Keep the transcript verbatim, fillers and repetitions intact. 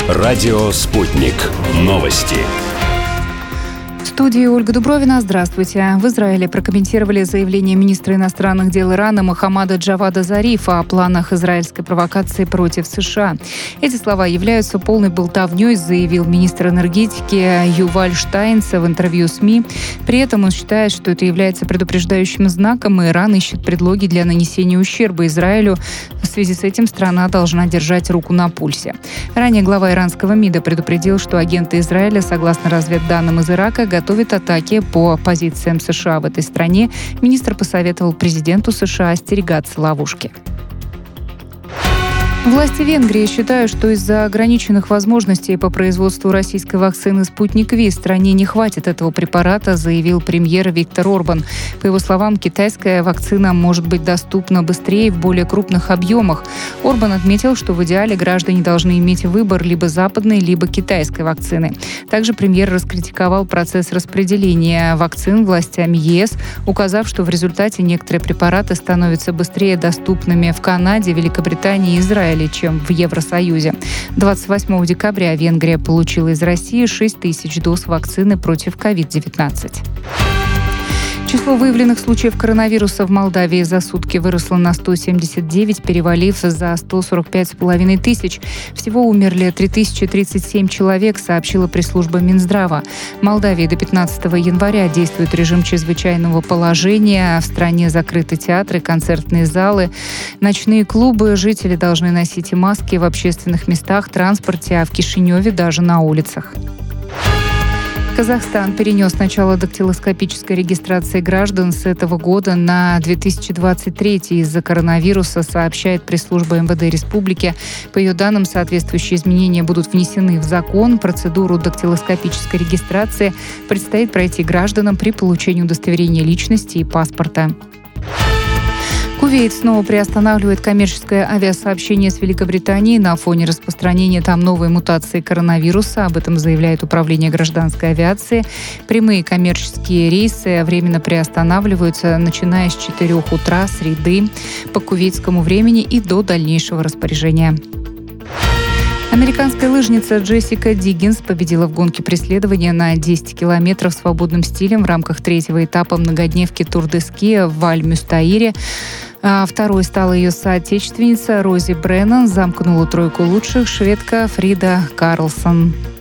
Радио «Спутник». Новости. В студии Ольга Дубровина. Здравствуйте. В Израиле прокомментировали заявление министра иностранных дел Ирана Мохаммада Джавада Зарифа о планах израильской провокации против США. Эти слова являются полной болтовней, заявил министр энергетики Юваль Штайнц в интервью СМИ. При этом он считает, что это является предупреждающим знаком, и Иран ищет предлоги для нанесения ущерба Израилю. В связи с этим страна должна держать руку на пульсе. Ранее глава иранского МИДа предупредил, что агенты Израиля, согласно разведданным из Ирака, готовят атаки по позициям США в этой стране. Министр посоветовал президенту США остерегаться ловушки. Власти Венгрии считают, что из-за ограниченных возможностей по производству российской вакцины «Спутник Ви» стране не хватит этого препарата, заявил премьер Виктор Орбан. По его словам, китайская вакцина может быть доступна быстрее в более крупных объемах. Орбан отметил, что в идеале граждане должны иметь выбор либо западной, либо китайской вакцины. Также премьер раскритиковал процесс распределения вакцин властями ЕС, указав, что в результате некоторые препараты становятся быстрее доступными в Канаде, Великобритании и Израиле, чем в Евросоюзе. двадцать восьмого декабря Венгрия получила из России шесть тысяч доз вакцины против ковид девятнадцать. Число выявленных случаев коронавируса в Молдавии за сутки выросло на сто семьдесят девять, перевалив за сто сорок пять с половиной тысяч. Всего умерли три тысячи тридцать семь человек, сообщила пресс-служба Минздрава. В Молдавии до пятнадцатого января действует режим чрезвычайного положения. В стране закрыты театры, концертные залы, ночные клубы. Жители должны носить маски в общественных местах, транспорте, а в Кишиневе даже на улицах. Казахстан перенес начало дактилоскопической регистрации граждан с этого года на две тысячи двадцать третий из-за коронавируса, сообщает пресс-служба эм вэ дэ республики. По ее данным, соответствующие изменения будут внесены в закон. Процедуру дактилоскопической регистрации предстоит пройти гражданам при получении удостоверения личности и паспорта. Кувейт снова приостанавливает коммерческое авиасообщение с Великобританией на фоне распространения там новой мутации коронавируса. Об этом заявляет Управление гражданской авиации. Прямые коммерческие рейсы временно приостанавливаются, начиная с четырёх утра среды по кувейтскому времени и до дальнейшего распоряжения. Американская лыжница Джессика Диггинс победила в гонке преследования на десять километров свободным стилем в рамках третьего этапа многодневки Тур-де-Ски в Аль-Мюстаире. А второй стала ее соотечественница Рози Бреннан, замкнула тройку лучших шведка Фрида Карлсон.